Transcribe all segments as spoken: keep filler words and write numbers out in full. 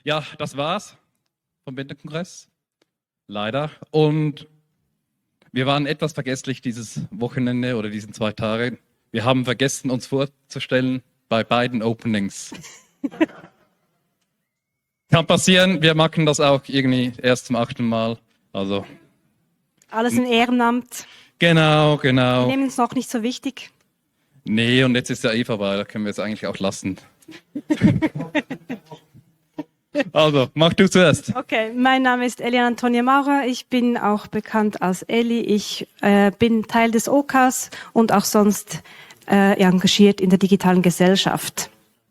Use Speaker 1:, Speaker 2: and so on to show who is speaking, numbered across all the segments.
Speaker 1: Ja, das war's vom Winterkongress. Leider. Und wir waren etwas vergesslich dieses Wochenende oder diesen zwei Tage. Wir haben vergessen, uns vorzustellen bei beiden Openings. Kann passieren, wir machen das auch irgendwie erst zum achten Mal. Also.
Speaker 2: Alles in Ehrenamt.
Speaker 1: Genau, genau.
Speaker 2: Wir nehmen es noch nicht so wichtig.
Speaker 1: Nee, und jetzt ist ja eh vorbei, da können wir es eigentlich auch lassen. Also, mach du zuerst.
Speaker 2: Okay, mein Name ist Eliane Antonia Maurer. Ich bin auch bekannt als Elli. Ich äh, bin Teil des O K A S und auch sonst äh, engagiert in der digitalen Gesellschaft.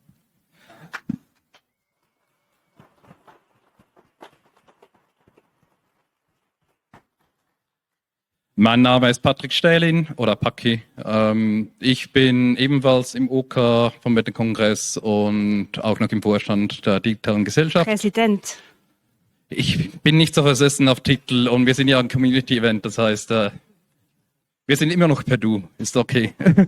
Speaker 1: Mein Name ist Patrick Stählin oder Paki. Ähm, ich bin ebenfalls im O K A vom Winterkongress und auch noch im Vorstand der digitalen Gesellschaft.
Speaker 2: Präsident.
Speaker 1: Ich bin nicht so versessen auf Titel und wir sind ja ein Community-Event, das heißt, äh, wir sind immer noch per Du, ist okay.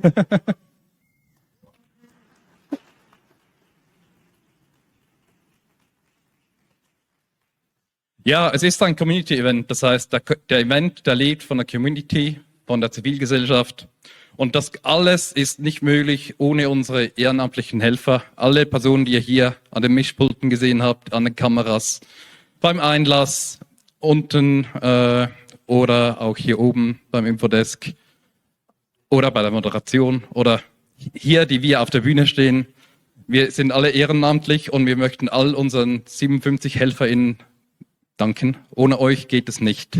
Speaker 1: Ja, es ist ein Community-Event, das heißt, der, der Event, der lebt von der Community, von der Zivilgesellschaft und das alles ist nicht möglich ohne unsere ehrenamtlichen Helfer. Alle Personen, die ihr hier an den Mischpulten gesehen habt, an den Kameras, beim Einlass, unten äh, oder auch hier oben beim Infodesk oder bei der Moderation oder hier, die wir auf der Bühne stehen. Wir sind alle ehrenamtlich und wir möchten all unseren siebenundfünfzig HelferInnen danken. Ohne euch geht es nicht.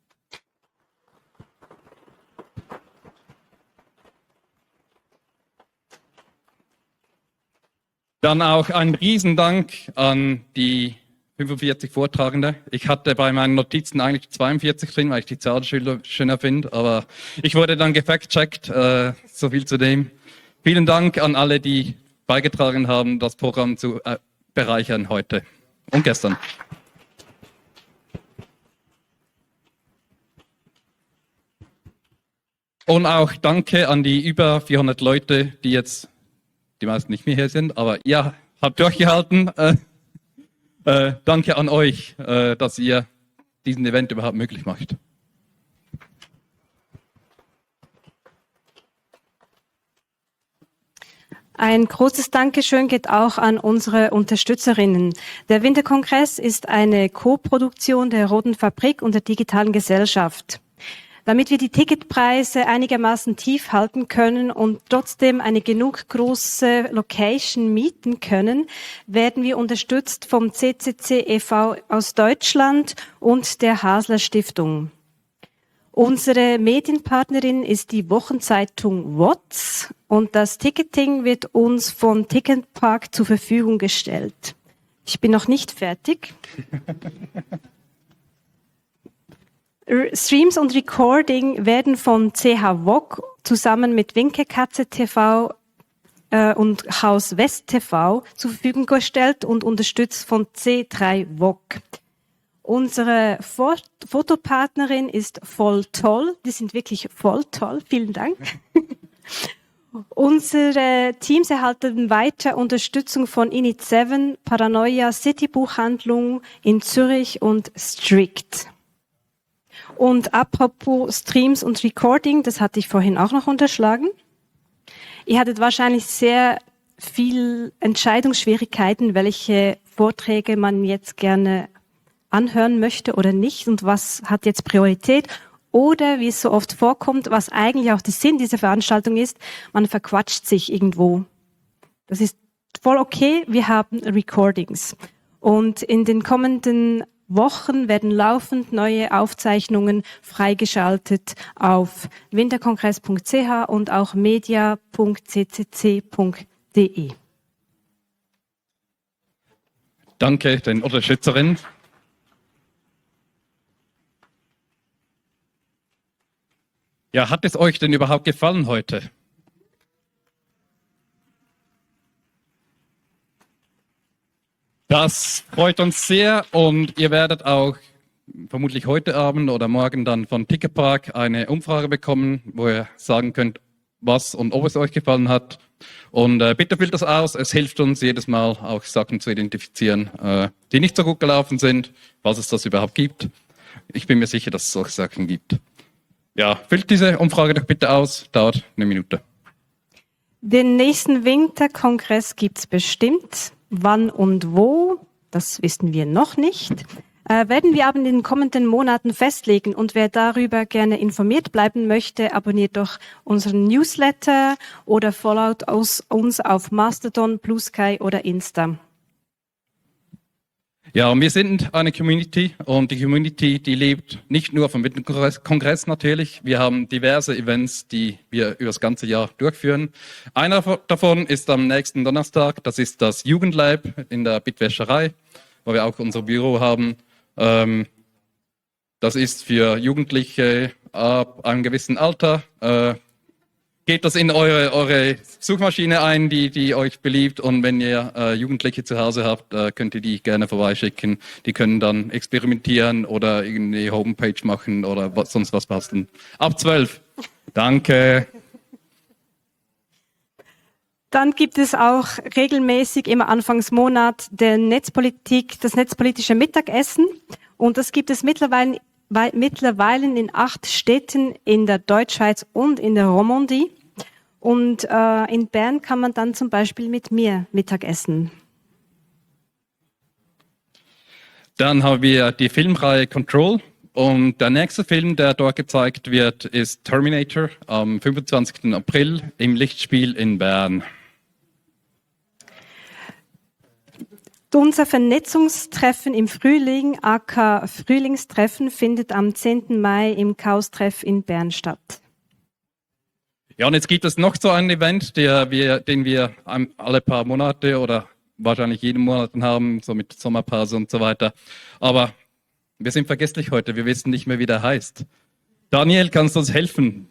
Speaker 1: Dann auch ein Riesendank an die fünfundvierzig Vortragende. Ich hatte bei meinen Notizen eigentlich zweiundvierzig drin, weil ich die Zahl schöner finde, aber ich wurde dann gefact-checkt, äh, so viel zu dem. Vielen Dank an alle, die beigetragen haben, das Programm zu äh, bereichern heute und gestern. Und auch danke an die über vierhundert Leute, die jetzt, die meisten nicht mehr hier sind, aber ihr habt durchgehalten. Äh, äh, danke an euch, äh, dass ihr diesen Event überhaupt möglich macht.
Speaker 2: Ein großes Dankeschön geht auch an unsere Unterstützerinnen. Der Winterkongress ist eine Co-Produktion der Roten Fabrik und der digitalen Gesellschaft. Damit wir die Ticketpreise einigermaßen tief halten können und trotzdem eine genug große Location mieten können, werden wir unterstützt vom C C C e V aus Deutschland und der Hasler Stiftung. Unsere Medienpartnerin ist die Wochenzeitung W O T S und das Ticketing wird uns vom Ticketpark zur Verfügung gestellt. Ich bin noch nicht fertig. Streams und Recording werden von C H W O G zusammen mit Winkekatze T V äh, und Haus West T V zur Verfügung gestellt und unterstützt von C drei W O G. Unsere Fot- Fotopartnerin ist voll toll. Die sind wirklich voll toll. Vielen Dank. Unsere Teams erhalten weiter Unterstützung von Init sieben, Paranoia, City Buchhandlung in Zürich und Strict. Und apropos Streams und Recording, das hatte ich vorhin auch noch unterschlagen. Ihr hattet wahrscheinlich sehr viel Entscheidungsschwierigkeiten, welche Vorträge man jetzt gerne anhören möchte oder nicht und was hat jetzt Priorität. Oder, wie es so oft vorkommt, was eigentlich auch der Sinn dieser Veranstaltung ist, man verquatscht sich irgendwo. Das ist voll okay, wir haben Recordings. Und in den kommenden Wochen werden laufend neue Aufzeichnungen freigeschaltet auf winterkongress punkt c h und auch media punkt c c c punkt d e.
Speaker 1: Danke den Unterstützerinnen. Ja, hat es euch denn überhaupt gefallen heute? Das freut uns sehr und ihr werdet auch vermutlich heute Abend oder morgen dann von Ticketpark eine Umfrage bekommen, wo ihr sagen könnt, was und ob es euch gefallen hat. Und äh, bitte füllt das aus. Es hilft uns jedes Mal auch Sachen zu identifizieren, äh, die nicht so gut gelaufen sind, falls es das überhaupt gibt. Ich bin mir sicher, dass es solche Sachen gibt. Ja, füllt diese Umfrage doch bitte aus. Dauert eine Minute.
Speaker 2: Den nächsten Winterkongress gibt's bestimmt. Wann und wo, das wissen wir noch nicht. Äh, werden wir aber in den kommenden Monaten festlegen. Und wer darüber gerne informiert bleiben möchte, abonniert doch unseren Newsletter oder followt aus uns auf Mastodon, Blue Sky oder Insta.
Speaker 1: Ja, und wir sind eine Community und die Community, die lebt nicht nur vom Winterkongress Kongress natürlich. Wir haben diverse Events, die wir über das ganze Jahr durchführen. Einer davon ist am nächsten Donnerstag, das ist das Jugendlab in der Bitwäscherei, wo wir auch unser Büro haben. Ähm, das ist für Jugendliche ab einem gewissen Alter. Äh, Geht das in eure, eure Suchmaschine ein, die, die euch beliebt, und wenn ihr äh, Jugendliche zu Hause habt, äh, könnt ihr die gerne vorbeischicken. Die können dann experimentieren oder irgendeine Homepage machen oder was, sonst was basteln. Ab zwölf. Danke.
Speaker 2: Dann gibt es auch regelmäßig immer Anfangsmonat der Netzpolitik, das netzpolitische Mittagessen. Und das gibt es mittlerweile mittlerweile in acht Städten in der Deutschschweiz und in der Romandie. Und äh, in Bern kann man dann zum Beispiel mit mir Mittagessen.
Speaker 1: Dann haben wir die Filmreihe Control. Und der nächste Film, der dort gezeigt wird, ist Terminator am fünfundzwanzigsten April im Lichtspiel in Bern.
Speaker 2: Unser Vernetzungstreffen im Frühling, aka Frühlingstreffen, findet am zehnten Mai im Chaos-Treff in Bern statt.
Speaker 1: Ja, und jetzt gibt es noch so ein Event, der wir, den wir alle paar Monate oder wahrscheinlich jeden Monat haben, so mit Sommerpause und so weiter. Aber wir sind vergesslich heute, wir wissen nicht mehr, wie der heißt. Daniel, kannst du uns helfen?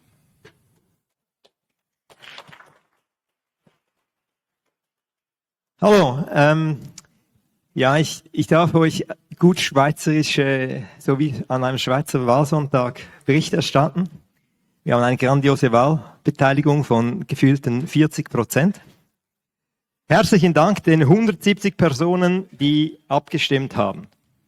Speaker 3: Hallo, ähm... Ja, ich, ich darf euch gut schweizerisch, äh, so wie an einem Schweizer Wahlsonntag, Bericht erstatten. Wir haben eine grandiose Wahlbeteiligung von gefühlten vierzig Prozent. Herzlichen Dank den hundertsiebzig Personen, die abgestimmt haben.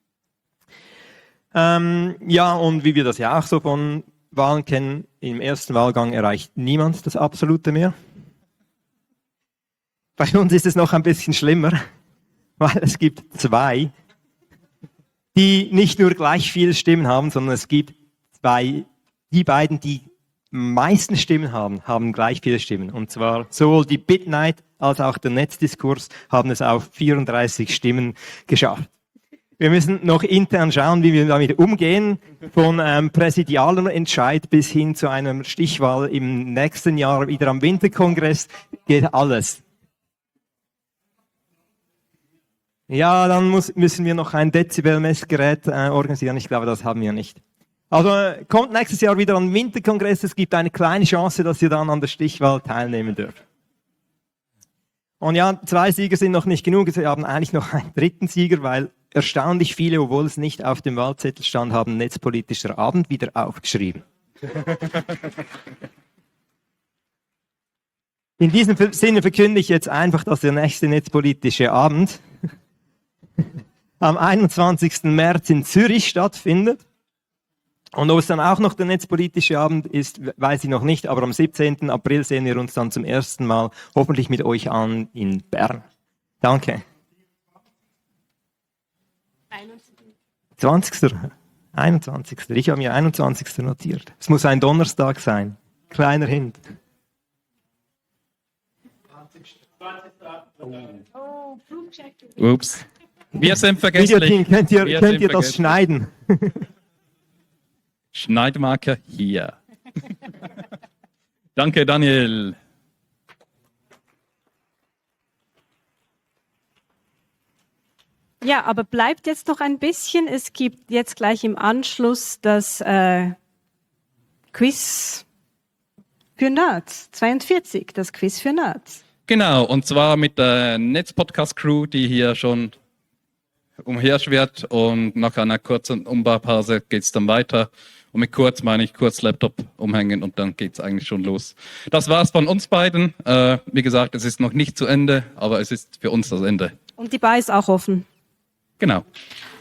Speaker 3: Ähm, ja, und wie wir das ja auch so von Wahlen kennen, im ersten Wahlgang erreicht niemand das Absolute mehr. Bei uns ist es noch ein bisschen schlimmer, weil es gibt zwei, die nicht nur gleich viele Stimmen haben, sondern es gibt zwei, die beiden, die meisten Stimmen haben, haben gleich viele Stimmen. Und zwar sowohl die BitNight als auch der Netzdiskurs haben es auf vierunddreißig Stimmen geschafft. Wir müssen noch intern schauen, wie wir damit umgehen, von ähm, präsidialem Entscheid bis hin zu einer Stichwahl im nächsten Jahr wieder am Winterkongress, geht alles. Ja, dann muss, müssen wir noch ein Dezibel-Messgerät äh, organisieren. Ich glaube, das haben wir nicht. Also äh, kommt nächstes Jahr wieder an den Winterkongress. Es gibt eine kleine Chance, dass ihr dann an der Stichwahl teilnehmen dürft. Und ja, zwei Sieger sind noch nicht genug. Wir haben eigentlich noch einen dritten Sieger, weil erstaunlich viele, obwohl es nicht auf dem Wahlzettel stand, haben netzpolitischer Abend wieder aufgeschrieben. In diesem Sinne verkünde ich jetzt einfach, dass der nächste netzpolitische Abend am einundzwanzigsten März in Zürich stattfindet. Und ob es dann auch noch der netzpolitische Abend ist, weiß ich noch nicht, aber am siebzehnten April sehen wir uns dann zum ersten Mal hoffentlich mit euch an in Bern. Danke. zwanzigsten einundzwanzigsten Ich habe mir einundzwanzigsten notiert. Es muss ein Donnerstag sein. Kleiner Hint.
Speaker 1: Ups. Wir sind vergesslich.
Speaker 3: Videoteam, könnt ihr,
Speaker 1: Wir
Speaker 3: könnt ihr
Speaker 1: sind
Speaker 3: das schneiden?
Speaker 1: Schneidmarker hier. Danke, Daniel.
Speaker 2: Ja, aber bleibt jetzt noch ein bisschen. Es gibt jetzt gleich im Anschluss das äh, Quiz für Nerds. zweiundvierzig, das Quiz für Nerds.
Speaker 1: Genau, und zwar mit der Netzpodcast-Crew, die hier schon umherschwirrt, und nach einer kurzen Umbaupause geht es dann weiter. Und mit kurz meine ich kurz Laptop umhängen und dann geht's eigentlich schon los. Das war's von uns beiden. Äh, wie gesagt, es ist noch nicht zu Ende, aber es ist für uns das Ende.
Speaker 2: Und die Bar ist auch offen.
Speaker 1: Genau.